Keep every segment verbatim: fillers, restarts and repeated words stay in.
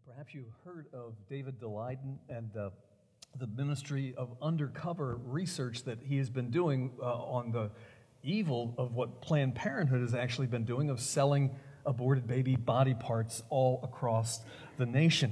Perhaps you heard of David Daleiden and uh, the ministry of undercover research that he has been doing uh, on the evil of what Planned Parenthood has actually been doing of selling aborted baby body parts all across the nation.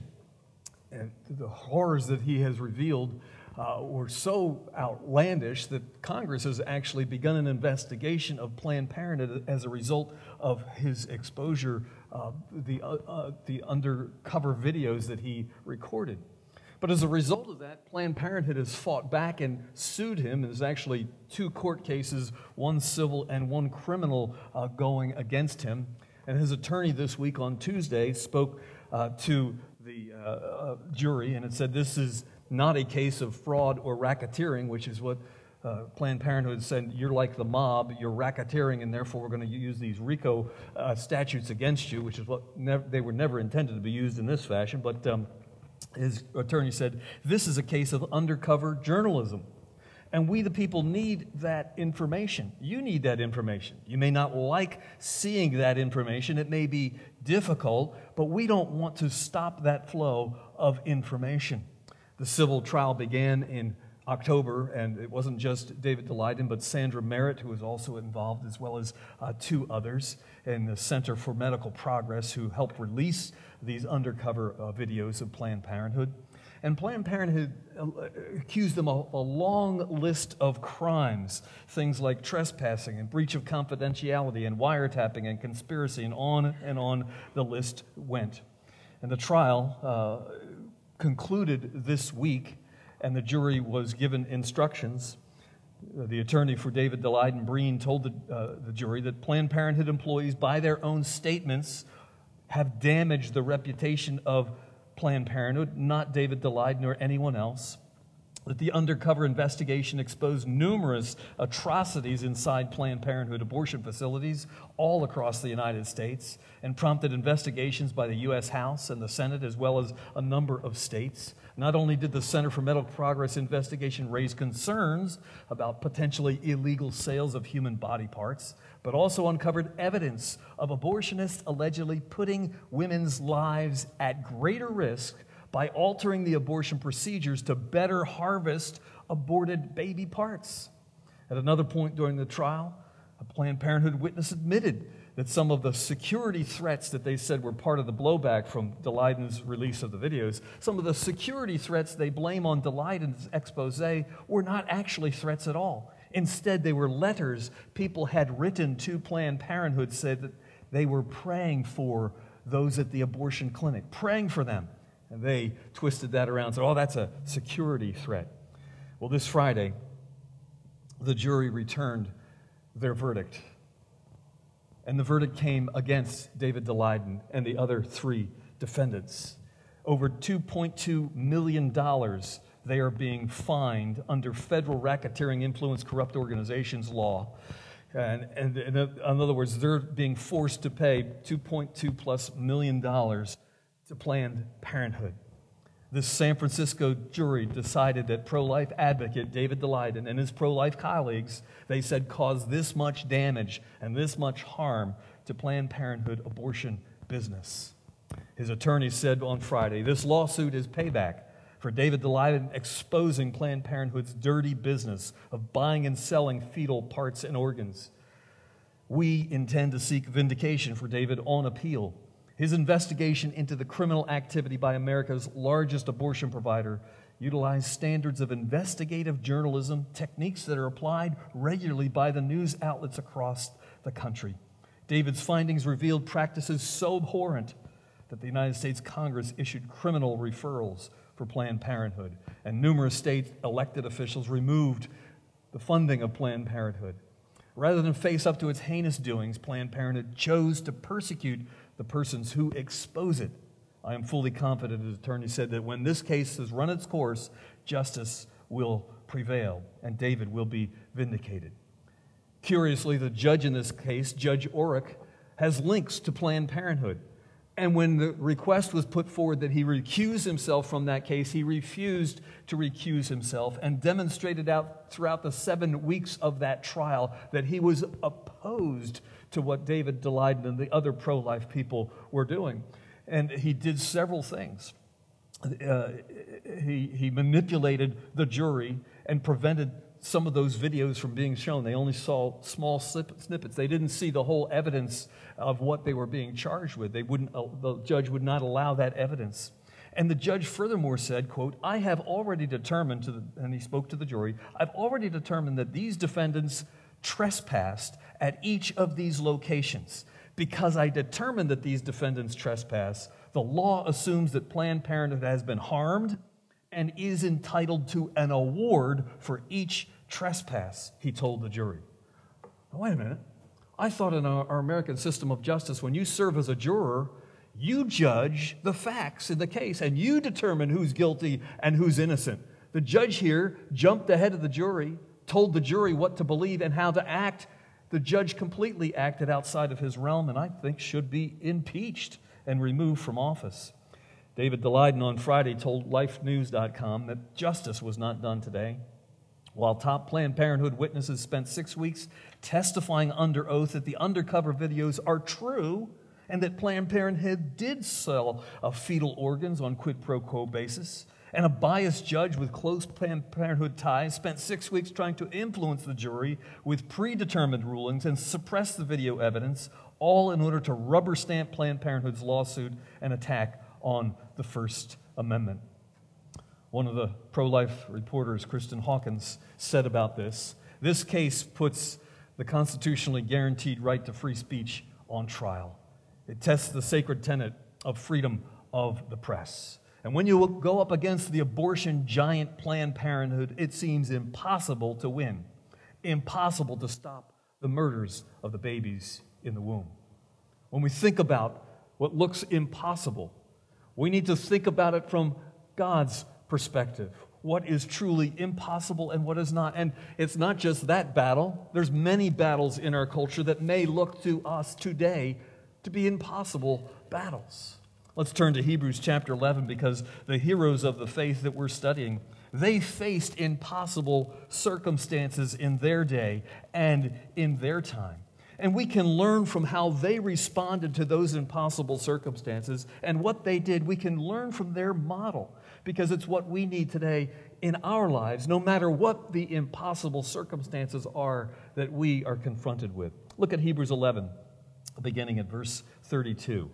And the horrors that he has revealed uh, were so outlandish that Congress has actually begun an investigation of Planned Parenthood as a result of his exposure, uh, the, uh, uh, the undercover videos that he recorded. But as a result of that, Planned Parenthood has fought back and sued him. There's actually two court cases, one civil and one criminal, uh, going against him. And his attorney this week on Tuesday spoke uh, to the uh, uh, jury, and it said this is not a case of fraud or racketeering, which is what uh, Planned Parenthood said. You're like the mob, you're racketeering, and therefore we're going to use these RICO uh, statutes against you, which is what they were never intended to be used in this fashion. But um, his attorney said, this is a case of undercover journalism. And we, the people, need that information. You need that information. You may not like seeing that information. It may be difficult, but we don't want to stop that flow of information. The civil trial began in October, and it wasn't just David Daleiden, but Sandra Merritt, who was also involved, as well as uh, two others in the Center for Medical Progress, who helped release these undercover uh, videos of Planned Parenthood. And Planned Parenthood accused them of a long list of crimes, things like trespassing and breach of confidentiality and wiretapping and conspiracy, and on and on the list went. And the trial uh, concluded this week, and the jury was given instructions. The attorney for David Daleiden, Breen, told the, uh, the jury that Planned Parenthood employees, by their own statements, have damaged the reputation of Planned Parenthood, not David Daleiden or anyone else. That the undercover investigation exposed numerous atrocities inside Planned Parenthood abortion facilities all across the United States and prompted investigations by the U S House and the Senate, as well as a number of states. Not only did the Center for Medical Progress investigation raise concerns about potentially illegal sales of human body parts, but also uncovered evidence of abortionists allegedly putting women's lives at greater risk by altering the abortion procedures to better harvest aborted baby parts. At another point during the trial, a Planned Parenthood witness admitted that some of the security threats that they said were part of the blowback from Daleiden's release of the videos, some of the security threats they blame on Daleiden's expose were not actually threats at all. Instead, they were letters people had written to Planned Parenthood, said that they were praying for those at the abortion clinic, praying for them. And they twisted that around and said, oh, that's a security threat. Well, this Friday, the jury returned their verdict. And the verdict came against David Daleiden and the other three defendants. Over two point two million dollars they are being fined under federal racketeering influence corrupt organizations law. And, and, and in other words, they're being forced to pay two point two plus million dollars to Planned Parenthood. This San Francisco jury decided that pro-life advocate David Daleiden and his pro-life colleagues, they said, caused this much damage and this much harm to Planned Parenthood abortion business. His attorney said on Friday, this lawsuit is payback for David Daleiden exposing Planned Parenthood's dirty business of buying and selling fetal parts and organs. We intend to seek vindication for David on appeal. His investigation into the criminal activity by America's largest abortion provider utilized standards of investigative journalism, techniques that are applied regularly by the news outlets across the country. David's findings revealed practices so abhorrent that the United States Congress issued criminal referrals for Planned Parenthood, and numerous state elected officials removed the funding of Planned Parenthood. Rather than face up to its heinous doings, Planned Parenthood chose to persecute the persons who expose it. I am fully confident, his attorney said, that when this case has run its course, justice will prevail and David will be vindicated. Curiously, the judge in this case, Judge Orrick, has links to Planned Parenthood. And when the request was put forward that he recuse himself from that case, he refused to recuse himself and demonstrated out throughout the seven weeks of that trial that he was opposed to what David Daleiden and the other pro-life people were doing. And he did several things. Uh, he, he manipulated the jury and prevented some of those videos from being shown. They only saw small snippets. They didn't see the whole evidence of what they were being charged with. They wouldn't. The judge would not allow that evidence. And the judge furthermore said, quote, I have already determined, to the, and he spoke to the jury, I've already determined that these defendants trespassed at each of these locations. Because I determined that these defendants trespass, the law assumes that Planned Parenthood has been harmed and is entitled to an award for each trespass, he told the jury. Now, wait a minute. I thought in our, our American system of justice, when you serve as a juror, you judge the facts in the case, and you determine who's guilty and who's innocent. The judge here jumped ahead of the jury, told the jury what to believe and how to act. The judge completely acted outside of his realm, and I think should be impeached and removed from office. David Daleiden on Friday told Life News dot com that justice was not done today. While top Planned Parenthood witnesses spent six weeks testifying under oath that the undercover videos are true and that Planned Parenthood did sell uh, fetal organs on quid pro quo basis, and a biased judge with close Planned Parenthood ties spent six weeks trying to influence the jury with predetermined rulings and suppress the video evidence, all in order to rubber stamp Planned Parenthood's lawsuit and attack on the First Amendment. One of the pro-life reporters, Kristen Hawkins, said about this, this case puts the constitutionally guaranteed right to free speech on trial. It tests the sacred tenet of freedom of the press. And when you go up against the abortion giant Planned Parenthood, it seems impossible to win, impossible to stop the murders of the babies in the womb. When we think about what looks impossible, we need to think about it from God's perspective. What is truly impossible and what is not. And it's not just that battle. There's many battles in our culture that may look to us today to be impossible battles. Let's turn to Hebrews chapter eleven, because the heroes of the faith that we're studying, they faced impossible circumstances in their day and in their time. And we can learn from how they responded to those impossible circumstances and what they did. We can learn from their model, because it's what we need today in our lives, no matter what the impossible circumstances are that we are confronted with. Look at Hebrews eleven, beginning at verse thirty-two.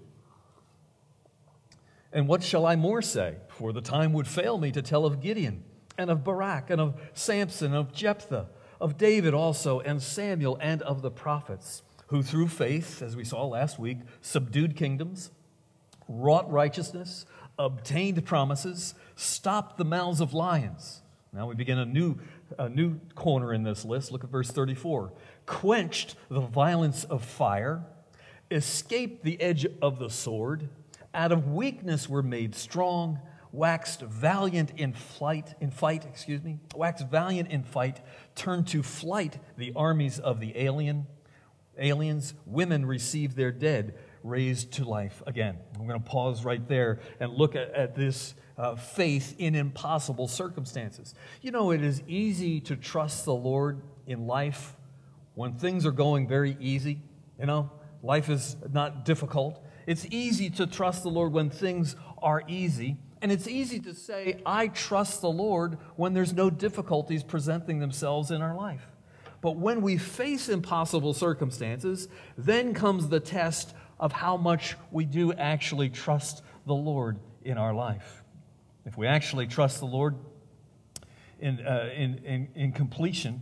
And what shall I more say? For the time would fail me to tell of Gideon, and of Barak, and of Samson, of Jephthah, of David also, and Samuel, and of the prophets, who through faith, as we saw last week, subdued kingdoms, wrought righteousness, obtained promises, stopped the mouths of lions. Now we begin a new, a new corner in this list. Look at verse thirty-four. Quenched the violence of fire, escaped the edge of the sword, out of weakness were made strong, waxed valiant in flight, in fight, excuse me, waxed valiant in fight, turned to flight the armies of the alien, aliens, women received their dead, raised to life again. I'm going to pause right there and look at, at this uh, faith in impossible circumstances. You know, it is easy to trust the Lord in life when things are going very easy. You know, life is not difficult. It's easy to trust the Lord when things are easy. And it's easy to say, I trust the Lord when there's no difficulties presenting themselves in our life. But when we face impossible circumstances, then comes the test of how much we do actually trust the Lord in our life. If we actually trust the Lord in, uh, in, in, in completion,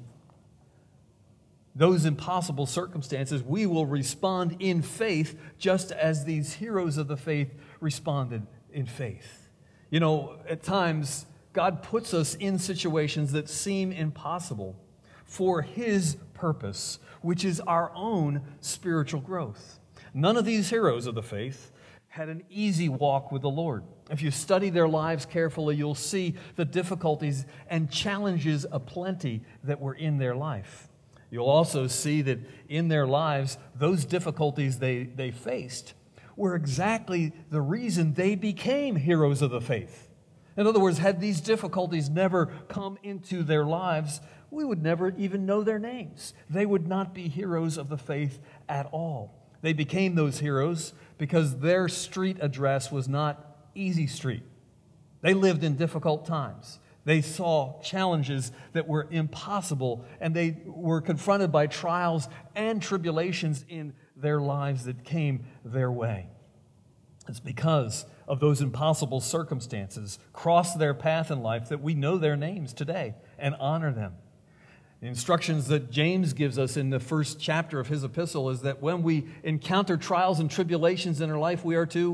those impossible circumstances, we will respond in faith just as these heroes of the faith responded in faith. You know, at times, God puts us in situations that seem impossible for His purpose, which is our own spiritual growth. None of these heroes of the faith had an easy walk with the Lord. If you study their lives carefully, you'll see the difficulties and challenges aplenty that were in their life. You'll also see that in their lives, those difficulties they, they faced were exactly the reason they became heroes of the faith. In other words, had these difficulties never come into their lives, we would never even know their names. They would not be heroes of the faith at all. They became those heroes because their street address was not easy street. They lived in difficult times. They saw challenges that were impossible, and they were confronted by trials and tribulations in their lives that came their way. It's because of those impossible circumstances crossed their path in life that we know their names today and honor them. The instructions that James gives us in the first chapter of his epistle is that when we encounter trials and tribulations in our life, we are to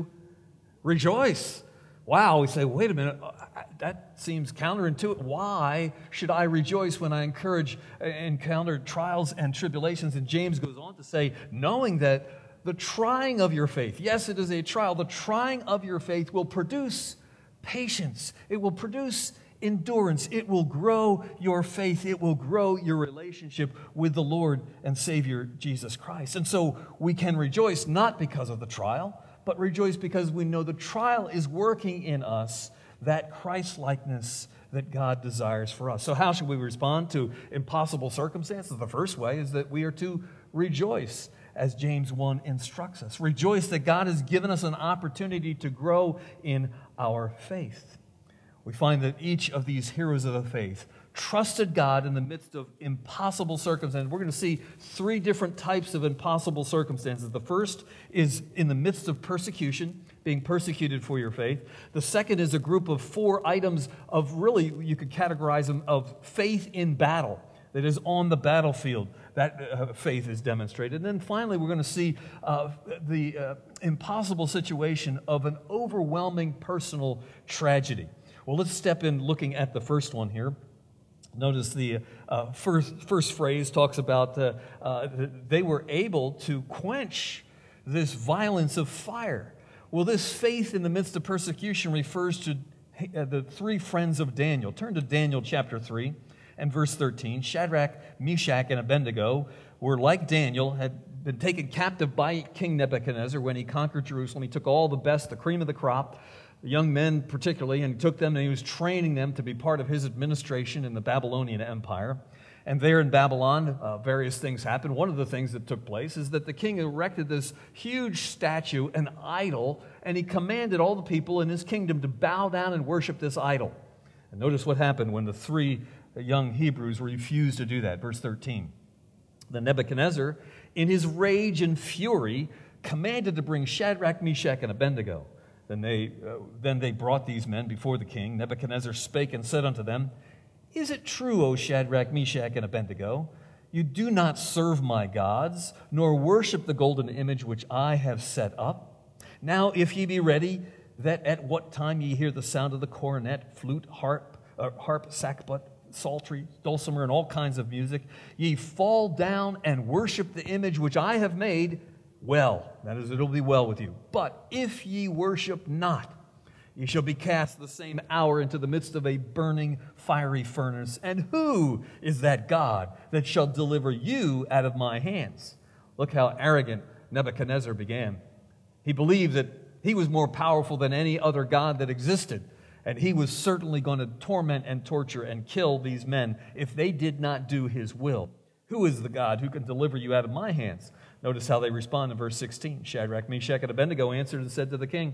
rejoice. Wow, we say, wait a minute, that seems counterintuitive. Why should I rejoice when I encourage, encounter trials and tribulations? And James goes on to say, knowing that the trying of your faith, yes, it is a trial, the trying of your faith will produce patience. It will produce endurance. It will grow your faith. It will grow your relationship with the Lord and Savior Jesus Christ. And so we can rejoice not because of the trial, but rejoice because we know the trial is working in us that Christ-likeness that God desires for us. So how should we respond to impossible circumstances? The first way is that we are to rejoice, as James one instructs us. Rejoice that God has given us an opportunity to grow in our faith. We find that each of these heroes of the faith trusted God in the midst of impossible circumstances. We're going to see three different types of impossible circumstances. The first is in the midst of persecution, being persecuted for your faith. The second is a group of four items of really, you could categorize them, of faith in battle. That is on the battlefield, that uh, faith is demonstrated. And then finally, we're going to see uh, the uh, impossible situation of an overwhelming personal tragedy. Well, let's step in looking at the first one here. Notice the uh, first, first phrase talks about uh, uh, they were able to quench this violence of fire. Well, this faith in the midst of persecution refers to uh, the three friends of Daniel. Turn to Daniel chapter three and verse thirteen. Shadrach, Meshach, and Abednego were like Daniel, had been taken captive by King Nebuchadnezzar when he conquered Jerusalem. He took all the best, the cream of the crop, the young men particularly, and he took them and he was training them to be part of his administration in the Babylonian Empire. And there in Babylon, uh, various things happened. One of the things that took place is that the king erected this huge statue, an idol, and he commanded all the people in his kingdom to bow down and worship this idol. And notice what happened when the three young Hebrews refused to do that. Verse thirteen. Then Nebuchadnezzar, in his rage and fury, commanded to bring Shadrach, Meshach, and Abednego. Then they, uh, then they brought these men before the king. Nebuchadnezzar spake and said unto them, Is it true, O Shadrach, Meshach, and Abednego, you do not serve my gods, nor worship the golden image which I have set up? Now if ye be ready, that at what time ye hear the sound of the cornet, flute, harp, uh, harp, sackbut, psaltery, dulcimer, and all kinds of music, ye fall down and worship the image which I have made, well, that is, it'll be well with you. But if ye worship not, ye shall be cast the same hour into the midst of a burning fiery furnace. And who is that God that shall deliver you out of my hands? Look how arrogant Nebuchadnezzar began. He believed that he was more powerful than any other god that existed. And he was certainly going to torment and torture and kill these men if they did not do his will. Who is the God who can deliver you out of my hands? Notice how they respond in verse sixteen. Shadrach, Meshach, and Abednego answered and said to the king,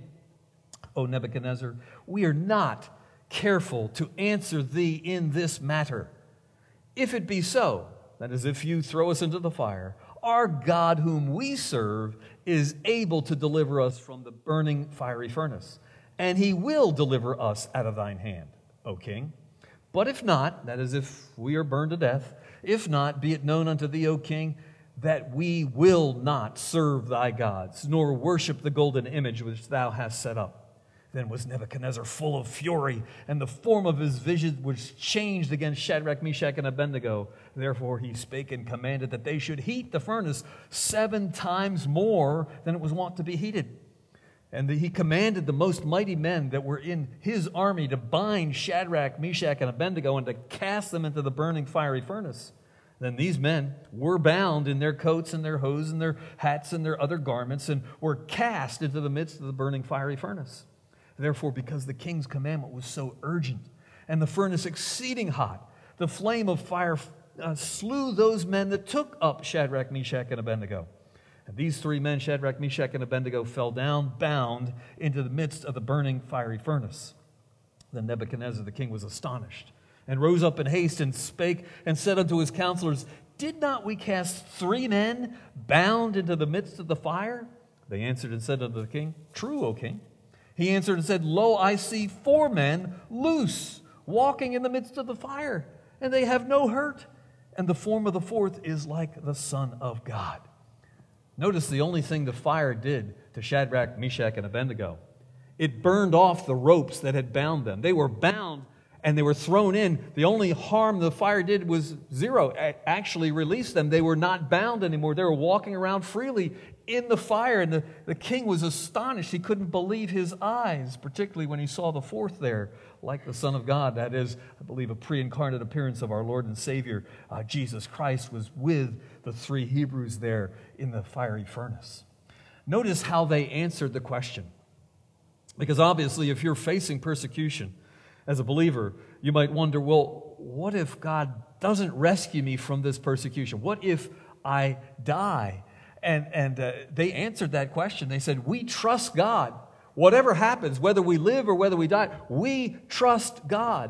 O Nebuchadnezzar, we are not careful to answer thee in this matter. If it be so, that is, if you throw us into the fire, our God whom we serve is able to deliver us from the burning fiery furnace, and he will deliver us out of thine hand, O king. But if not, that is, if we are burned to death, if not, be it known unto thee, O king, that we will not serve thy gods, nor worship the golden image which thou hast set up. Then was Nebuchadnezzar full of fury, and the form of his vision was changed against Shadrach, Meshach, and Abednego. Therefore he spake and commanded that they should heat the furnace seven times more than it was wont to be heated. And he commanded the most mighty men that were in his army to bind Shadrach, Meshach, and Abednego and to cast them into the burning fiery furnace. Then these men were bound in their coats and their hose and their hats and their other garments and were cast into the midst of the burning fiery furnace. Therefore, because the king's commandment was so urgent and the furnace exceeding hot, the flame of fire uh, slew those men that took up Shadrach, Meshach, and Abednego. And these three men, Shadrach, Meshach, and Abednego, fell down, bound, into the midst of the burning fiery furnace. Then Nebuchadnezzar the king was astonished, and rose up in haste, and spake, and said unto his counselors, Did not we cast three men bound into the midst of the fire? They answered and said unto the king, True, O king. He answered and said, Lo, I see four men loose, walking in the midst of the fire, and they have no hurt, and the form of the fourth is like the Son of God. Notice the only thing the fire did to Shadrach, Meshach, and Abednego. It burned off the ropes that had bound them. They were bound and they were thrown in. The only harm the fire did was zero. It actually released them. They were not bound anymore. They were walking around freely in the fire. And the, the king was astonished. He couldn't believe his eyes, particularly when he saw the fourth there, like the Son of God. That is, I believe, a pre-incarnate appearance of our Lord and Savior, uh, Jesus Christ, was with the three Hebrews there in the fiery furnace. Notice how they answered the question. Because obviously, if you're facing persecution as a believer, you might wonder, well, what if God doesn't rescue me from this persecution? What if I die? And, and uh, they answered that question. They said, we trust God. Whatever happens, whether we live or whether we die, we trust God.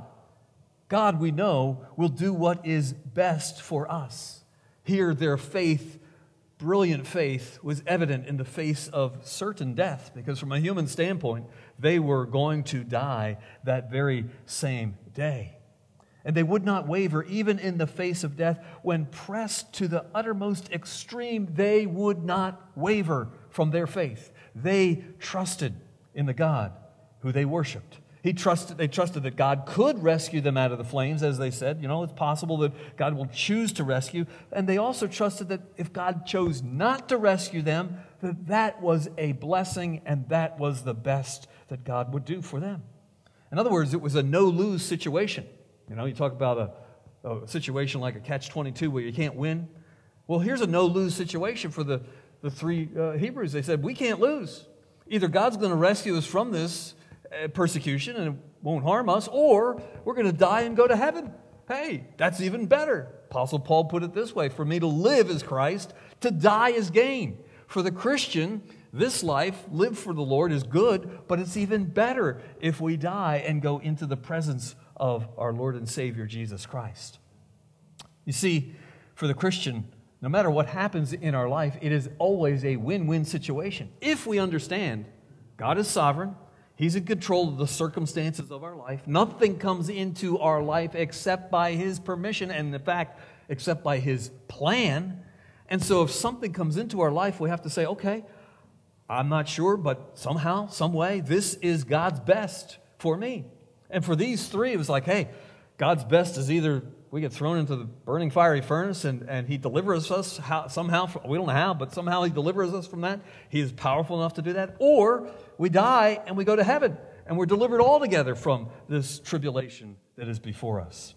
God, we know, will do what is best for us. Here, their faith, brilliant faith, was evident in the face of certain death, because from a human standpoint, they were going to die that very same day. And they would not waver even in the face of death. When pressed to the uttermost extreme, they would not waver from their faith. They trusted in the God who they worshiped. He trusted, they trusted that God could rescue them out of the flames, as they said. You know, it's possible that God will choose to rescue. And they also trusted that if God chose not to rescue them, that that was a blessing and that was the best that God would do for them. In other words, it was a no-lose situation. You know, you talk about a, a situation like a catch twenty-two where you can't win. Well, here's a no-lose situation for the, the three uh, Hebrews. They said, we can't lose. Either God's going to rescue us from this uh, persecution and it won't harm us, or we're going to die and go to heaven. Hey, that's even better. Apostle Paul put it this way, for me to live is Christ, to die is gain. For the Christian, this life, live for the Lord, is good, but it's even better if we die and go into the presence of our Lord and Savior, Jesus Christ. You see, for the Christian, no matter what happens in our life, it is always a win-win situation. If we understand God is sovereign, He's in control of the circumstances of our life. Nothing comes into our life except by His permission, and in fact, except by His plan. And so if something comes into our life, we have to say, okay, I'm not sure, but somehow, some way, this is God's best for me. And for these three, it was like, hey, God's best is either we get thrown into the burning fiery furnace and, and He delivers us how, somehow, from, we don't know how, but somehow He delivers us from that. He is powerful enough to do that. Or we die and we go to heaven and we're delivered altogether from this tribulation that is before us.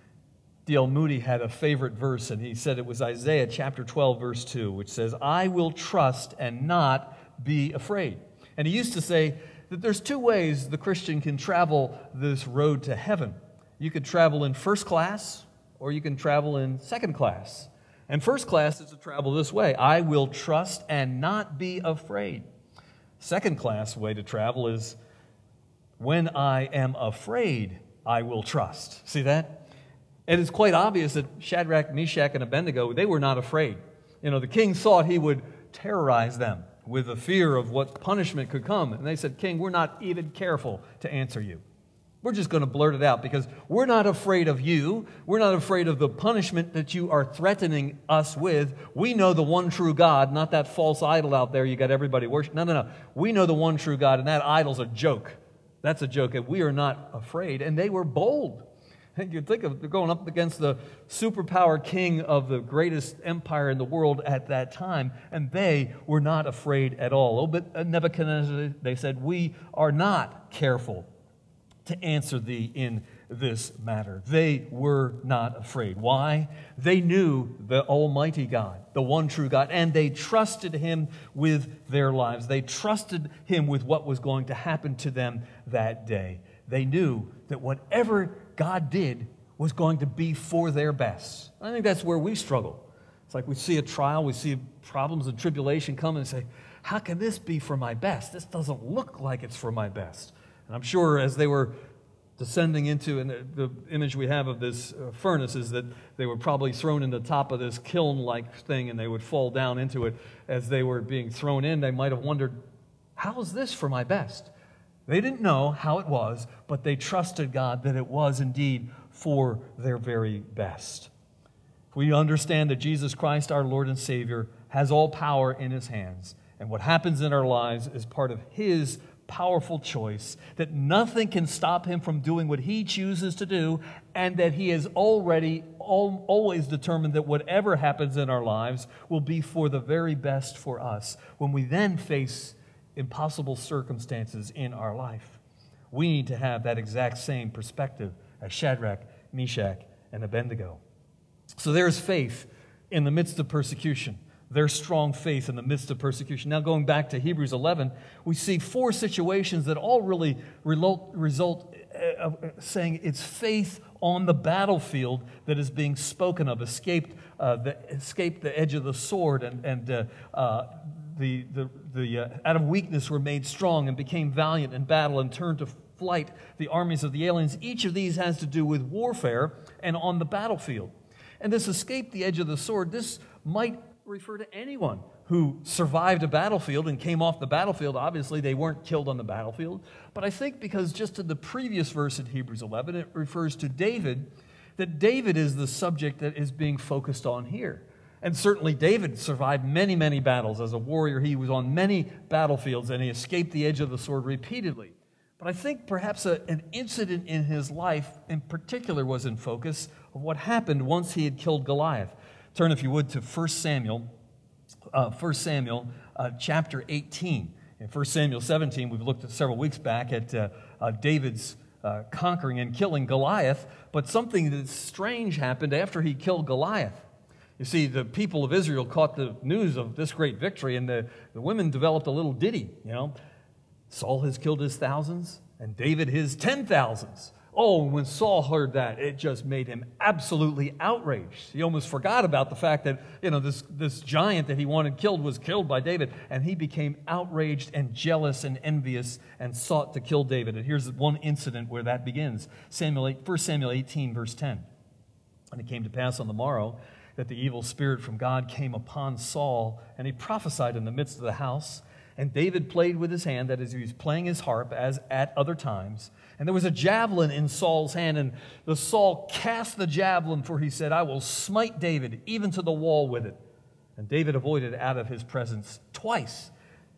D L Moody had a favorite verse, and he said it was Isaiah chapter twelve, verse two, which says, I will trust and not be afraid. And he used to say that there's two ways the Christian can travel this road to heaven. You could travel in first class, or you can travel in second class. And first class is to travel this way. I will trust and not be afraid. Second class way to travel is when I am afraid, I will trust. See that? And it's quite obvious that Shadrach, Meshach, and Abednego, they were not afraid. You know, the king thought he would terrorize them with the fear of what punishment could come. And they said, King, we're not even careful to answer you. We're just going to blurt it out because we're not afraid of you. We're not afraid of the punishment that you are threatening us with. We know the one true God, not that false idol out there you got everybody worship. No, no, no. We know the one true God, and that idol's a joke. That's a joke, and we are not afraid. And they were bold. You think of they're going up against the superpower king of the greatest empire in the world at that time, and they were not afraid at all. Oh, but Nebuchadnezzar, they said, we are not careful to answer thee in this matter. They were not afraid. Why? They knew the Almighty God, the one true God, and they trusted Him with their lives. They trusted Him with what was going to happen to them that day. They knew that whatever God did was going to be for their best. I think that's where we struggle. It's like we see a trial, we see problems and tribulation come and say, how can this be for my best? This doesn't look like it's for my best. And I'm sure as they were descending into, and the, the image we have of this uh, furnace is that they were probably thrown in the top of this kiln-like thing and they would fall down into it. As they were being thrown in, they might have wondered, how is this for my best? They didn't know how it was, but they trusted God that it was indeed for their very best. We understand that Jesus Christ, our Lord and Savior, has all power in His hands. And what happens in our lives is part of His powerful choice, that nothing can stop Him from doing what He chooses to do, and that He has already al- always determined that whatever happens in our lives will be for the very best for us. When we then face impossible circumstances in our life, we need to have that exact same perspective as Shadrach, Meshach, and Abednego. So there's faith in the midst of persecution. There's strong faith in the midst of persecution. Now going back to Hebrews eleven, we see four situations that all really result, result of saying it's faith on the battlefield that is being spoken of. Escaped, uh, the, escaped the edge of the sword, and, and uh, uh, the, the, the uh, out of weakness were made strong and became valiant in battle and turned to flight the armies of the aliens. Each of these has to do with warfare and on the battlefield. And this escaped the edge of the sword, this might refer to anyone who survived a battlefield and came off the battlefield. Obviously, they weren't killed on the battlefield. But I think because just in the previous verse in Hebrews eleven, it refers to David, that David is the subject that is being focused on here. And certainly David survived many, many battles. As a warrior, he was on many battlefields, and he escaped the edge of the sword repeatedly. But I think perhaps a, an incident in his life in particular was in focus of what happened once he had killed Goliath. Turn, if you would, to First Samuel, uh, First Samuel uh, chapter eighteen. In First Samuel seventeen, we've looked at several weeks back at uh, uh, David's uh, conquering and killing Goliath, but something that's strange happened after he killed Goliath. You see, the people of Israel caught the news of this great victory, and the, the women developed a little ditty, you know. Saul has killed his thousands, and David his ten thousands. Oh, when Saul heard that, it just made him absolutely outraged. He almost forgot about the fact that, you know, this, this giant that he wanted killed was killed by David, and he became outraged and jealous and envious and sought to kill David. And here's one incident where that begins. Samuel, First Samuel eighteen, verse ten. And it came to pass on the morrow that the evil spirit from God came upon Saul, and he prophesied in the midst of the house. And David played with his hand, that is, he was playing his harp as at other times. And there was a javelin in Saul's hand, and the Saul cast the javelin, for he said, I will smite David even to the wall with it. And David avoided out of his presence twice.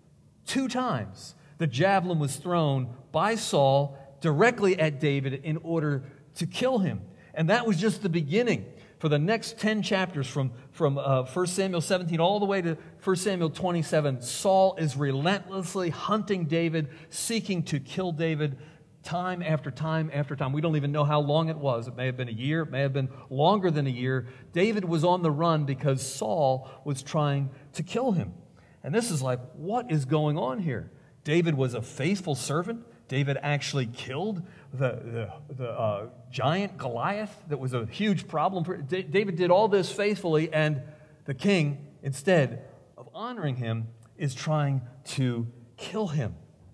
Two times the javelin was thrown by Saul directly at David in order to kill him. And that was just the beginning. For the next ten chapters, from, from uh, First Samuel seventeen all the way to First Samuel twenty-seven, Saul is relentlessly hunting David, seeking to kill David time after time after time. We don't even know how long it was. It may have been a year. It may have been longer than a year. David was on the run because Saul was trying to kill him. And this is like, what is going on here? David was a faithful servant. David actually killed the, the, the uh, giant Goliath that was a huge problem. For, D- David did all this faithfully, and the king, instead of honoring him, is trying to kill him.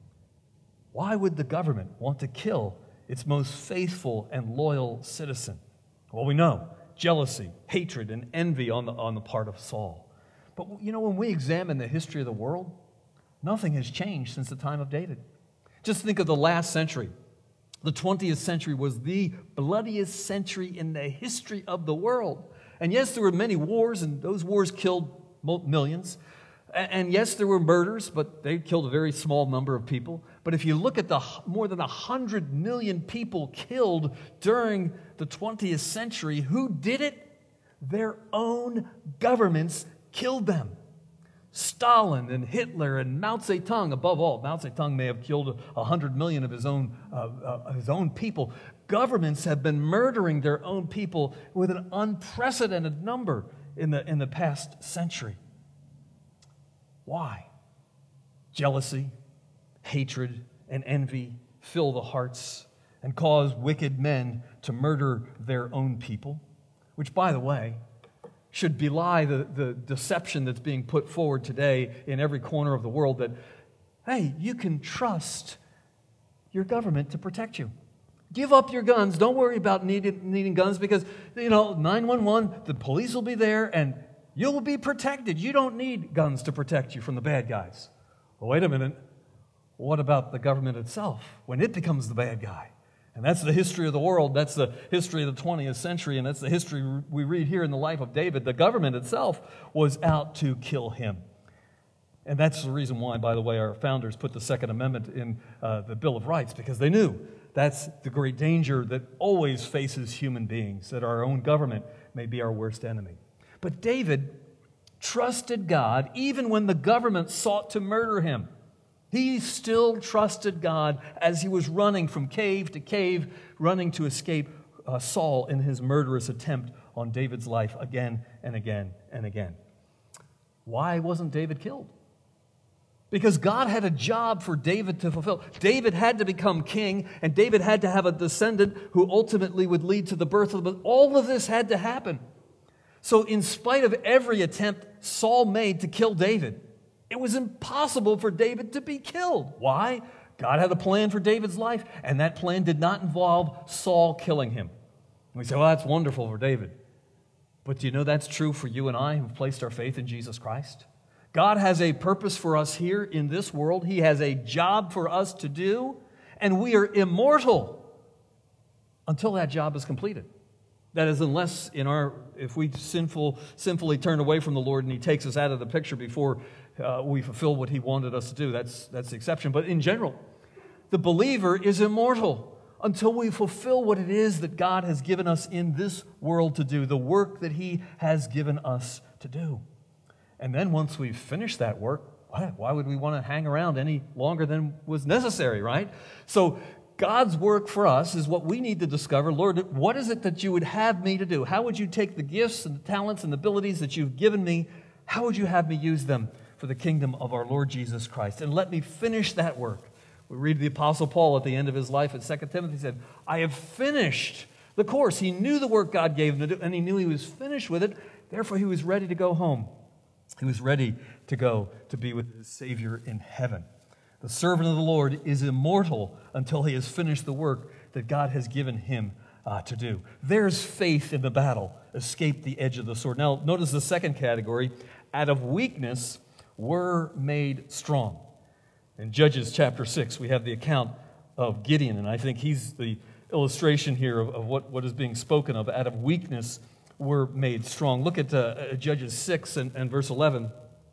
Why would the government want to kill its most faithful and loyal citizen? Well, we know jealousy, hatred, and envy on the, on the part of Saul. But, you know, when we examine the history of the world, nothing has changed since the time of David. Just think of the last century. The twentieth century was the bloodiest century in the history of the world. And yes, there were many wars, and those wars killed millions. And yes, there were murders, but they killed a very small number of people. But if you look at the more than one hundred million people killed during the twentieth century, who did it? Their own governments killed them. Stalin and Hitler and Mao Zedong, above all, Mao Zedong may have killed one hundred million of his own, uh, uh, his own people. Governments have been murdering their own people with an unprecedented number in the, in the past century. Why? Jealousy, hatred, and envy fill the hearts and cause wicked men to murder their own people, which, by the way, should belie the, the deception that's being put forward today in every corner of the world that, hey, you can trust your government to protect you. Give up your guns. Don't worry about needing, needing guns because, you know, nine one one, the police will be there and you'll be protected. You don't need guns to protect you from the bad guys. Well, wait a minute. What about the government itself when it becomes the bad guy? And that's the history of the world. That's the history of the twentieth century, and that's the history we read here in the life of David. The government itself was out to kill him. And that's the reason why, by the way, our founders put the Second Amendment in uh, the Bill of Rights, because they knew that's the great danger that always faces human beings, that our own government may be our worst enemy. But David trusted God even when the government sought to murder him. He still trusted God as he was running from cave to cave, running to escape uh, Saul in his murderous attempt on David's life again and again and again. Why wasn't David killed? Because God had a job for David to fulfill. David had to become king, and David had to have a descendant who ultimately would lead to the birth of the... All of this had to happen. So in spite of every attempt Saul made to kill David, it was impossible for David to be killed. Why? God had a plan for David's life, and that plan did not involve Saul killing him. And we say, well, that's wonderful for David. But do you know that's true for you and I who've placed our faith in Jesus Christ? God has a purpose for us here in this world. He has a job for us to do, and we are immortal until that job is completed. That is, unless in our, if we sinful, sinfully turn away from the Lord and He takes us out of the picture before uh, we fulfill what He wanted us to do. That's, that's the exception. But in general, the believer is immortal until we fulfill what it is that God has given us in this world to do, the work that He has given us to do. And then once we've finished that work, why would we want to hang around any longer than was necessary, right? So God's work for us is what we need to discover. Lord, what is it that you would have me to do? How would you take the gifts and the talents and the abilities that you've given me? How would you have me use them for the kingdom of our Lord Jesus Christ? And let me finish that work. We read the Apostle Paul at the end of his life at Second Timothy. He said, I have finished the course. He knew the work God gave him to do, and he knew he was finished with it. Therefore, he was ready to go home. He was ready to go to be with his Savior in heaven. The servant of the Lord is immortal until he has finished the work that God has given him uh, to do. There's faith in the battle. Escape the edge of the sword. Now, notice the second category. Out of weakness were made strong. In Judges chapter six, we have the account of Gideon, and I think he's the illustration here of, of what, what is being spoken of. Out of weakness were made strong. Look at uh, Judges six and, and verse eleven.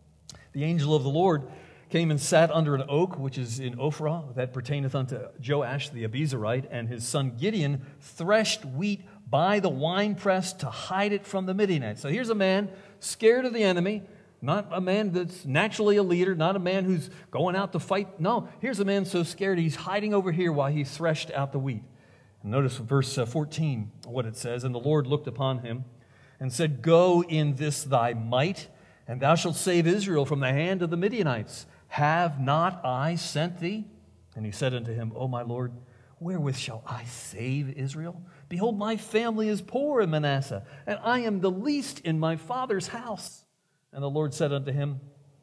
The angel of the Lord came and sat under an oak, which is in Ophrah, that pertaineth unto Joash the Abiezrite, and his son Gideon threshed wheat by the winepress to hide it from the Midianites. So here's a man scared of the enemy, not a man that's naturally a leader, not a man who's going out to fight. No, here's a man so scared he's hiding over here while he threshed out the wheat. And notice verse fourteen, what it says. And the Lord looked upon him and said, Go in this thy might, and thou shalt save Israel from the hand of the Midianites. Have not I sent thee? And he said unto him, O my Lord, wherewith shall I save Israel? Behold, my family is poor in Manasseh, and I am the least in my father's house. And the Lord said unto him,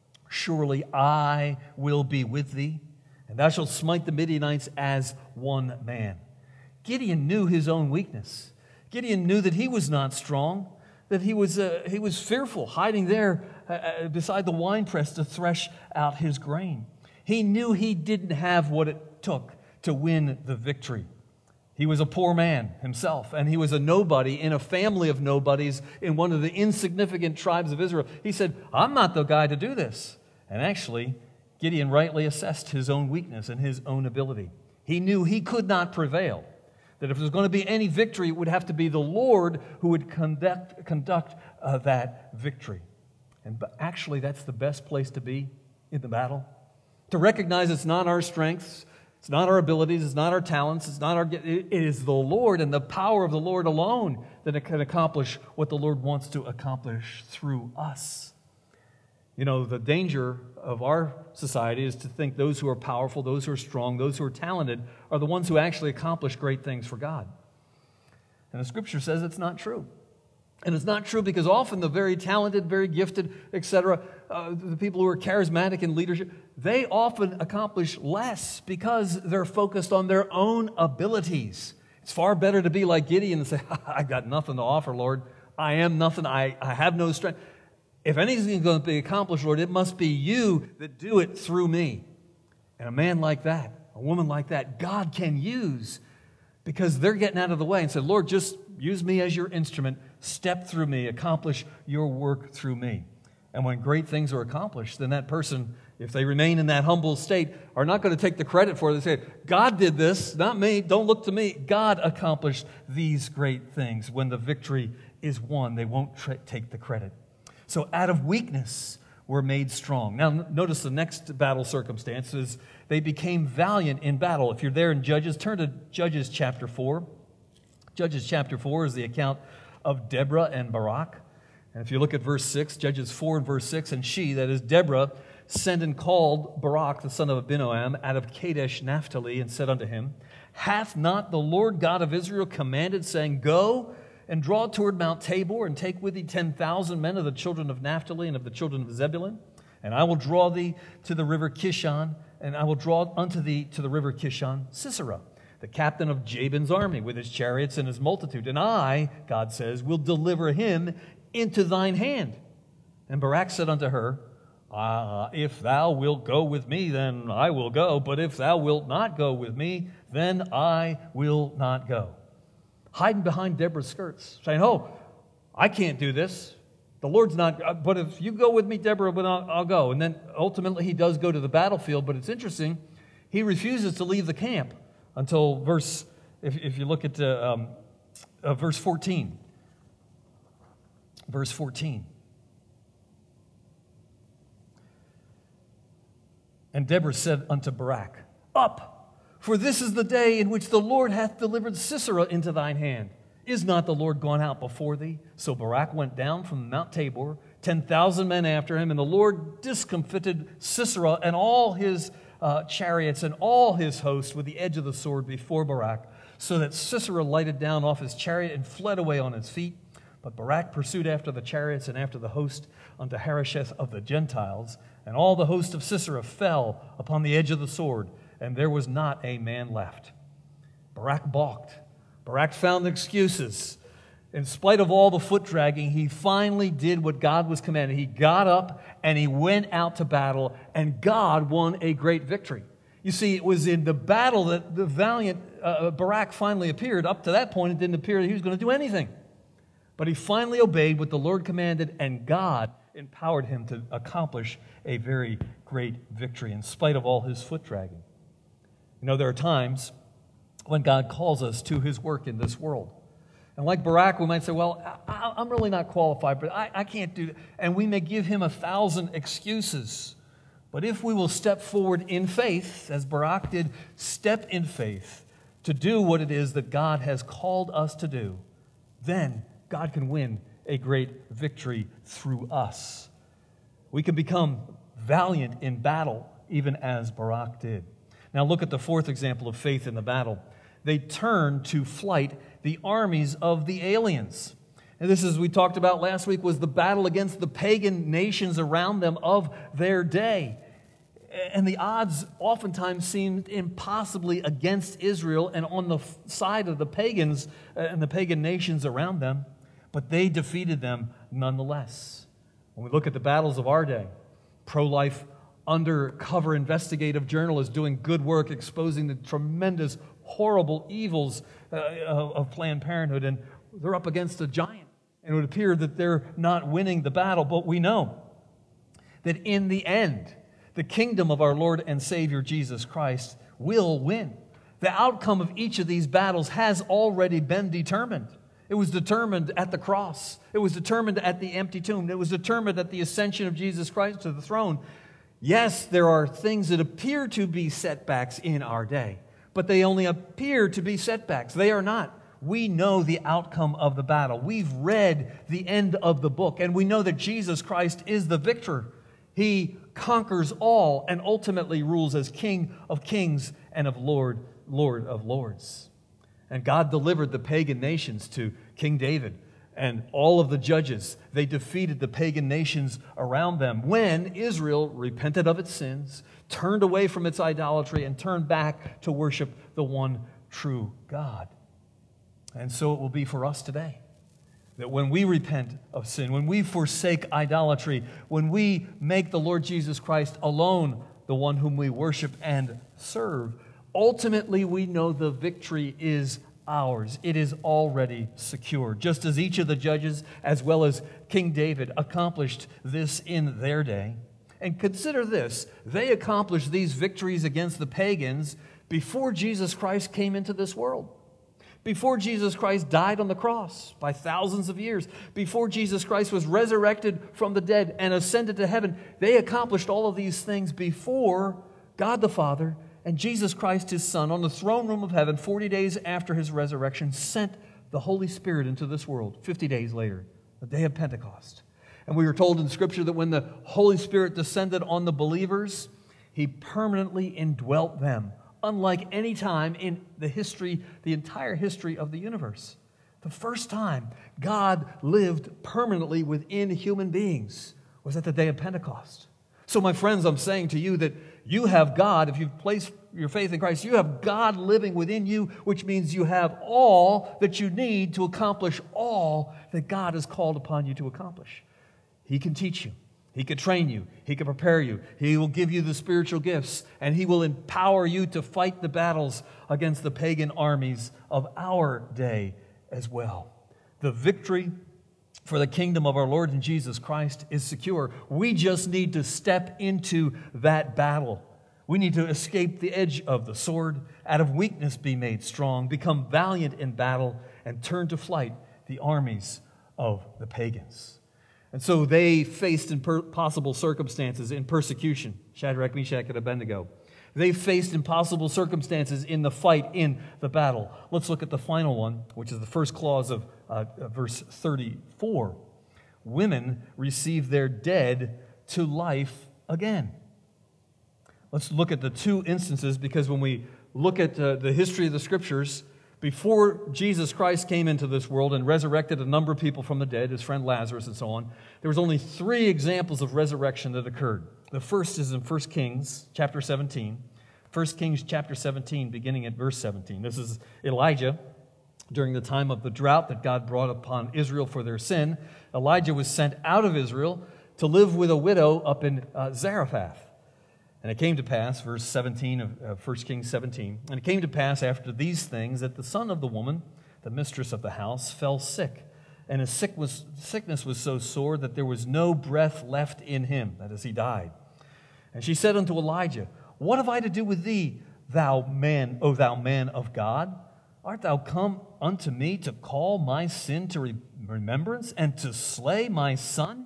Surely I will be with thee, and thou shalt smite the Midianites as one man. Gideon knew his own weakness. Gideon knew that he was not strong, that he was uh, he was fearful, hiding there uh, beside the winepress to thresh out his grain. He knew he didn't have what it took to win the victory. He was a poor man himself, and he was a nobody in a family of nobodies in one of the insignificant tribes of Israel. He said, I'm not the guy to do this. And actually, Gideon rightly assessed his own weakness and his own ability. He knew he could not prevail, that if there was going to be any victory, it would have to be the Lord who would conduct, conduct uh, that victory. And but actually, that's the best place to be in the battle. To recognize it's not our strengths, it's not our abilities, it's not our talents, it's not our... It is the Lord and the power of the Lord alone that it can accomplish what the Lord wants to accomplish through us. You know, the danger of our society is to think those who are powerful, those who are strong, those who are talented are the ones who actually accomplish great things for God. And the Scripture says it's not true. And it's not true because often the very talented, very gifted, et cetera, uh, the people who are charismatic in leadership, they often accomplish less because they're focused on their own abilities. It's far better to be like Gideon and say, I got nothing to offer, Lord. I am nothing. I, I have no strength. If anything is going to be accomplished, Lord, it must be you that do it through me. And a man like that, a woman like that, God can use because they're getting out of the way and say, Lord, just use me as your instrument. Step through me. Accomplish your work through me. And when great things are accomplished, then that person, if they remain in that humble state, are not going to take the credit for it. They say, God did this, not me. Don't look to me. God accomplished these great things. When the victory is won, they won't tra- take the credit. So out of weakness, we're made strong. Now, notice the next battle circumstance is they became valiant in battle. If you're there in Judges, turn to Judges chapter four. Judges chapter four is the account of Deborah and Barak. And if you look at verse six, Judges four and verse six, and she, that is Deborah, sent and called Barak, the son of Abinoam, out of Kadesh Naphtali, and said unto him, Hath not the Lord God of Israel commanded, saying, Go and draw toward Mount Tabor, and take with thee ten thousand men of the children of Naphtali and of the children of Zebulun? And I will draw thee to the river Kishon, and I will draw unto thee to the river Kishon Sisera, the captain of Jabin's army, with his chariots and his multitude. And I, God says, will deliver him into thine hand. And Barak said unto her, uh, If thou wilt go with me, then I will go. But if thou wilt not go with me, then I will not go. Hiding behind Deborah's skirts, saying, Oh, I can't do this. The Lord's not, but if you go with me, Deborah, then I'll, I'll go. And then ultimately he does go to the battlefield, but it's interesting. He refuses to leave the camp until verse, if, if you look at uh, um, uh, verse fourteen. Verse fourteen. And Deborah said unto Barak, Up, for this is the day in which the Lord hath delivered Sisera into thine hand. Is not the Lord gone out before thee? So Barak went down from Mount Tabor, ten thousand men after him, and the Lord discomfited Sisera and all his uh, chariots and all his host with the edge of the sword before Barak, so that Sisera lighted down off his chariot and fled away on his feet. But Barak pursued after the chariots and after the host unto Harosheth of the Gentiles, and all the host of Sisera fell upon the edge of the sword, and there was not a man left. Barak balked. Barak found excuses. In spite of all the foot dragging, he finally did what God was commanding. He got up and he went out to battle, and God won a great victory. You see, it was in the battle that the valiant uh, Barak finally appeared. Up to that point, it didn't appear that he was going to do anything. But he finally obeyed what the Lord commanded, and God empowered him to accomplish a very great victory in spite of all his foot dragging. You know, there are times when God calls us to his work in this world. And like Barak, we might say, well, I, I'm really not qualified, but I, I can't do that. And we may give him a thousand excuses. But if we will step forward in faith, as Barak did, step in faith to do what it is that God has called us to do, then God can win a great victory through us. We can become valiant in battle, even as Barak did. Now look at the fourth example of faith in the battle. They turned to flight the armies of the aliens. And this, as we talked about last week, was the battle against the pagan nations around them of their day. And the odds oftentimes seemed impossibly against Israel and on the side of the pagans and the pagan nations around them. But they defeated them nonetheless. When we look at the battles of our day, pro-life undercover investigative journalists doing good work, exposing the tremendous, horrible evils uh, of Planned Parenthood, and they're up against a giant. And it would appear that they're not winning the battle, but we know that in the end, the kingdom of our Lord and Savior Jesus Christ will win. The outcome of each of these battles has already been determined. It was determined at the cross. It was determined at the empty tomb. It was determined at the ascension of Jesus Christ to the throne. Yes, there are things that appear to be setbacks in our day, but they only appear to be setbacks. They are not. We know the outcome of the battle. We've read the end of the book, and we know that Jesus Christ is the victor. He conquers all and ultimately rules as King of kings and of Lord, Lord of lords. And God delivered the pagan nations to King David and all of the judges. They defeated the pagan nations around them when Israel repented of its sins, turned away from its idolatry, and turned back to worship the one true God. And so it will be for us today. That when we repent of sin, when we forsake idolatry, when we make the Lord Jesus Christ alone the one whom we worship and serve, ultimately we know the victory is ours. It is already secure. Just as each of the judges, as well as King David, accomplished this in their day. And consider this, they accomplished these victories against the pagans before Jesus Christ came into this world. Before Jesus Christ died on the cross by thousands of years, before Jesus Christ was resurrected from the dead and ascended to heaven, they accomplished all of these things before God the Father and Jesus Christ, His Son, on the throne room of heaven, forty days after His resurrection, sent the Holy Spirit into this world, fifty days later, the day of Pentecost. And we were told in Scripture that when the Holy Spirit descended on the believers, He permanently indwelt them, unlike any time in the history, the entire history of the universe. The first time God lived permanently within human beings was at the day of Pentecost. So, my friends, I'm saying to you that you have God, if you've placed your faith in Christ, you have God living within you, which means you have all that you need to accomplish all that God has called upon you to accomplish. He can teach you. He can train you. He can prepare you. He will give you the spiritual gifts, and He will empower you to fight the battles against the pagan armies of our day as well. The victory for the kingdom of our Lord and Jesus Christ is secure. We just need to step into that battle. We need to escape the edge of the sword, out of weakness be made strong, become valiant in battle, and turn to flight the armies of the pagans. And so they faced impossible circumstances in persecution, Shadrach, Meshach, and Abednego. They faced impossible circumstances in the fight, in the battle. Let's look at the final one, which is the first clause of uh, verse thirty-four. Women receive their dead to life again. Let's look at the two instances, because when we look at uh, the history of the Scriptures, before Jesus Christ came into this world and resurrected a number of people from the dead, his friend Lazarus and so on, there was only three examples of resurrection that occurred. The first is in First Kings chapter seventeen. First Kings chapter seventeen, beginning at verse seventeen. This is Elijah during the time of the drought that God brought upon Israel for their sin. Elijah was sent out of Israel to live with a widow up in uh, Zarephath. And it came to pass, verse seventeen of uh, First Kings seventeen, and it came to pass after these things that the son of the woman, the mistress of the house, fell sick. And his sick was, sickness was so sore that there was no breath left in him, that is, he died. And she said unto Elijah, What have I to do with thee, thou man, O thou man of God? Art thou come unto me to call my sin to re- remembrance, and to slay my son?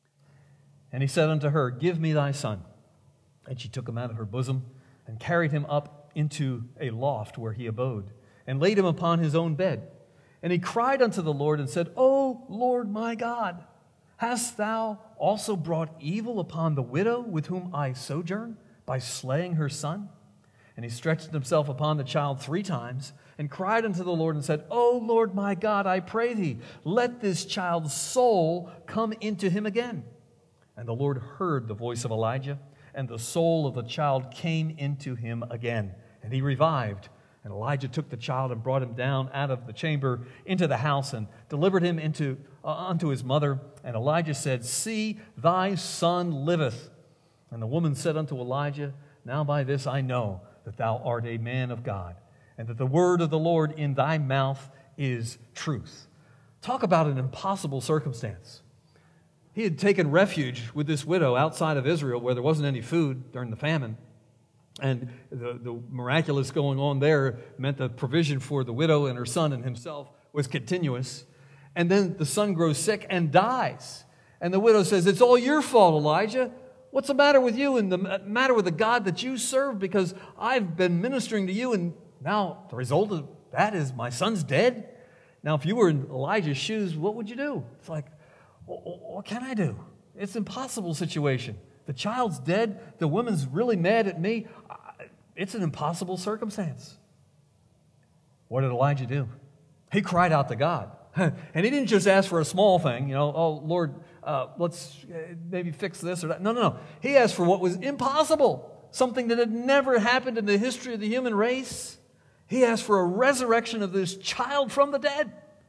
And he said unto her, Give me thy son. And she took him out of her bosom, and carried him up into a loft where he abode, and laid him upon his own bed. And he cried unto the Lord, and said, O Lord my God, hast thou also brought evil upon the widow with whom I sojourn, by slaying her son? And he stretched himself upon the child three times, and cried unto the Lord, and said, O Lord my God, I pray thee, let this child's soul come into him again. And the Lord heard the voice of Elijah, and the soul of the child came into him again. And he revived. And Elijah took the child and brought him down out of the chamber into the house, and delivered him into uh, unto his mother. And Elijah said, See, thy son liveth. And the woman said unto Elijah, Now by this I know that thou art a man of God, and that the word of the Lord in thy mouth is truth. Talk about an impossible circumstance. He had taken refuge with this widow outside of Israel, where there wasn't any food during the famine. And the, the miraculous going on there meant that provision for the widow and her son and himself was continuous. And then the son grows sick and dies. And the widow says, It's all your fault, Elijah. What's the matter with you and the matter with the God that you serve? Because I've been ministering to you, and now the result of that is my son's dead. Now, if you were in Elijah's shoes, what would you do? It's like, what can I do? It's an impossible situation. The child's dead. The woman's really mad at me. It's an impossible circumstance. What did Elijah do? He cried out to God. And he didn't just ask for a small thing, you know, oh, Lord, uh, let's maybe fix this or that. No, no, no. He asked for what was impossible, something that had never happened in the history of the human race. He asked for a resurrection of this child from the dead.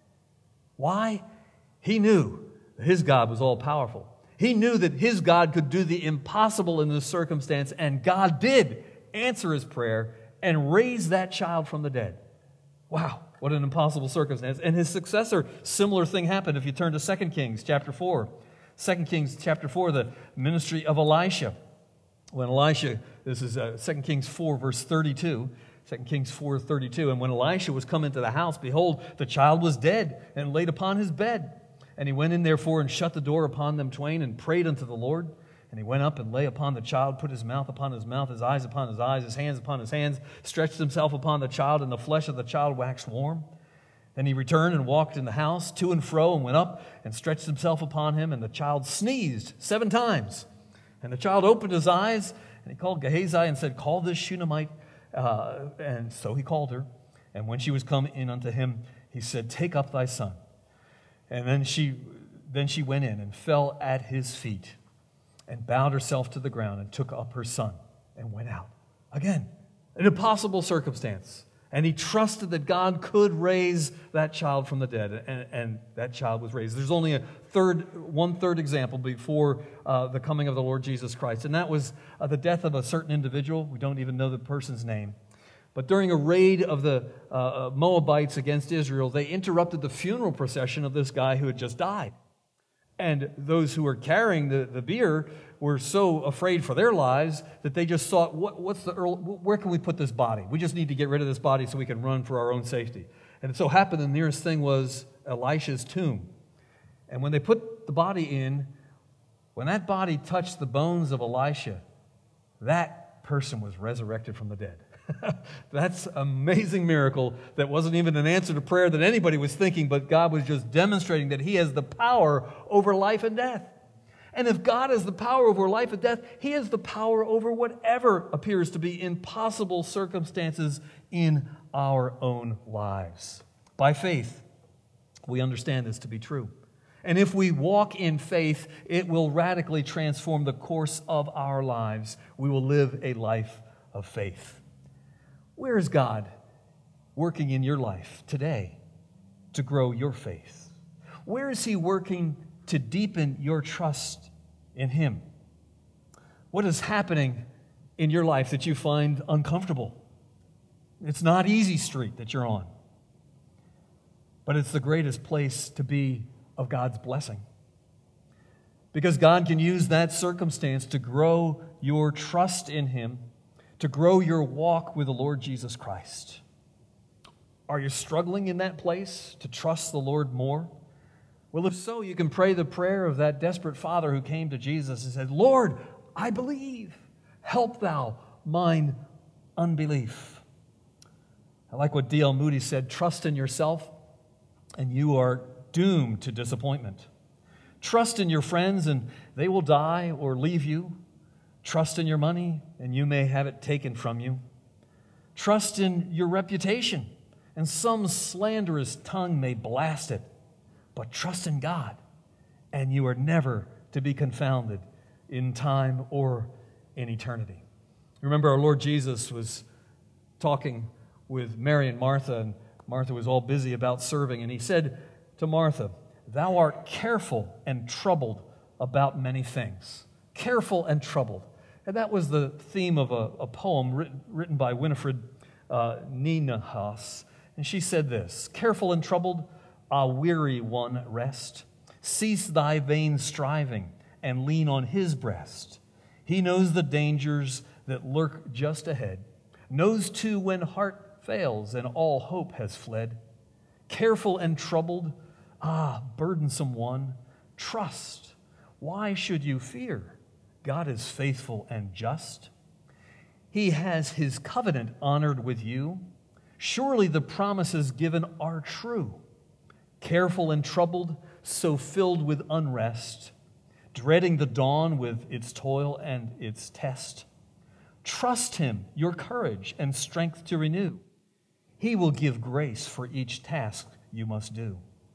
Why? He knew that his God was all-powerful. He knew that his God could do the impossible in this circumstance, and God did answer his prayer and raise that child from the dead. Wow, what an impossible circumstance. And his successor, similar thing happened. If you turn to Second Kings chapter four. Second Kings chapter four, the ministry of Elisha. When Elisha, this is uh, Second Kings four, verse thirty-two. Second Kings four, thirty-two. And when Elisha was come into the house, behold, the child was dead and laid upon his bed. And he went in therefore and shut the door upon them twain and prayed unto the Lord. And he went up and lay upon the child, put his mouth upon his mouth, his eyes upon his eyes, his hands upon his hands, stretched himself upon the child, and the flesh of the child waxed warm. Then he returned and walked in the house to and fro and went up and stretched himself upon him, and the child sneezed seven times. And the child opened his eyes, and he called Gehazi and said, call this Shunammite. Uh, and so he called her. And when she was come in unto him, he said, take up thy son. And then she, then she went in and fell at his feet and bowed herself to the ground and took up her son and went out. Again, an impossible circumstance. And he trusted that God could raise that child from the dead, and, and that child was raised. There's only a third, one-third example before uh, the coming of the Lord Jesus Christ, and that was uh, the death of a certain individual. We don't even know the person's name. But during a raid of the uh, Moabites against Israel, they interrupted the funeral procession of this guy who had just died. And those who were carrying the, the bier were so afraid for their lives that they just thought, what, what's the early, where can we put this body? We just need to get rid of this body so we can run for our own safety. And it so happened the nearest thing was Elisha's tomb. And when they put the body in, when that body touched the bones of Elisha, that person was resurrected from the dead. That's an amazing miracle that wasn't even an answer to prayer that anybody was thinking, but God was just demonstrating that He has the power over life and death. And if God has the power over life and death, He has the power over whatever appears to be impossible circumstances in our own lives. By faith, we understand this to be true. And if we walk in faith, it will radically transform the course of our lives. We will live a life of faith. Where is God working in your life today to grow your faith? Where is He working to deepen your trust in Him? What is happening in your life that you find uncomfortable? It's not easy street that you're on, but it's the greatest place to be of God's blessing. Because God can use that circumstance to grow your trust in Him, to grow your walk with the Lord Jesus Christ. Are you struggling in that place to trust the Lord more? Well, if so, you can pray the prayer of that desperate father who came to Jesus and said, Lord, I believe. Help thou mine unbelief. I like what D L Moody said, trust in yourself and you are doomed to disappointment. Trust in your friends and they will die or leave you. Trust in your money, and you may have it taken from you. Trust in your reputation, and some slanderous tongue may blast it. But trust in God, and you are never to be confounded in time or in eternity. Remember, our Lord Jesus was talking with Mary and Martha, and Martha was all busy about serving, and He said to Martha, "Thou art careful and troubled about many things." Careful and troubled. And that was the theme of a, a poem written, written by Winifred uh, Neenahas. And she said this, "Careful and troubled, ah, weary one, rest. Cease thy vain striving and lean on His breast. He knows the dangers that lurk just ahead, knows too when heart fails and all hope has fled. Careful and troubled, ah, burdensome one, trust. Why should you fear? God is faithful and just. He has His covenant honored with you. Surely the promises given are true. Careful and troubled, so filled with unrest, dreading the dawn with its toil and its test. Trust Him, your courage and strength to renew. He will give grace for each task you must do.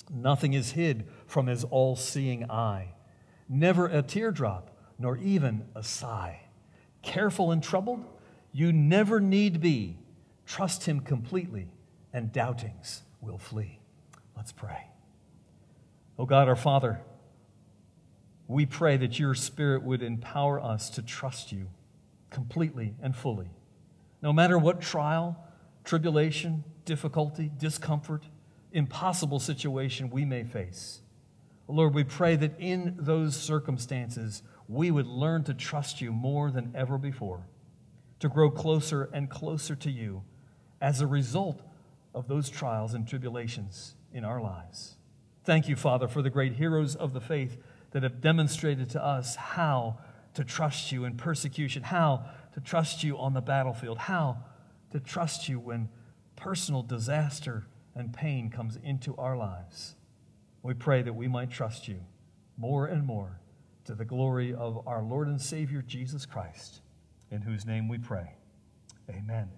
Nothing is hid from his all-seeing eye. Never a teardrop, nor even a sigh. Careful and troubled, you never need be. Trust him completely, and doubtings will flee. Let's pray. Oh God, our Father, we pray that your Spirit would empower us to trust you completely and fully. No matter what trial, tribulation, difficulty, discomfort, impossible situation we may face. Lord, we pray that in those circumstances, we would learn to trust you more than ever before, to grow closer and closer to you as a result of those trials and tribulations in our lives. Thank you, Father, for the great heroes of the faith that have demonstrated to us how to trust you in persecution, how to trust you on the battlefield, how to trust you when personal disaster and pain comes into our lives. We pray that we might trust you more and more to the glory of our Lord and Savior, Jesus Christ, in whose name we pray. Amen.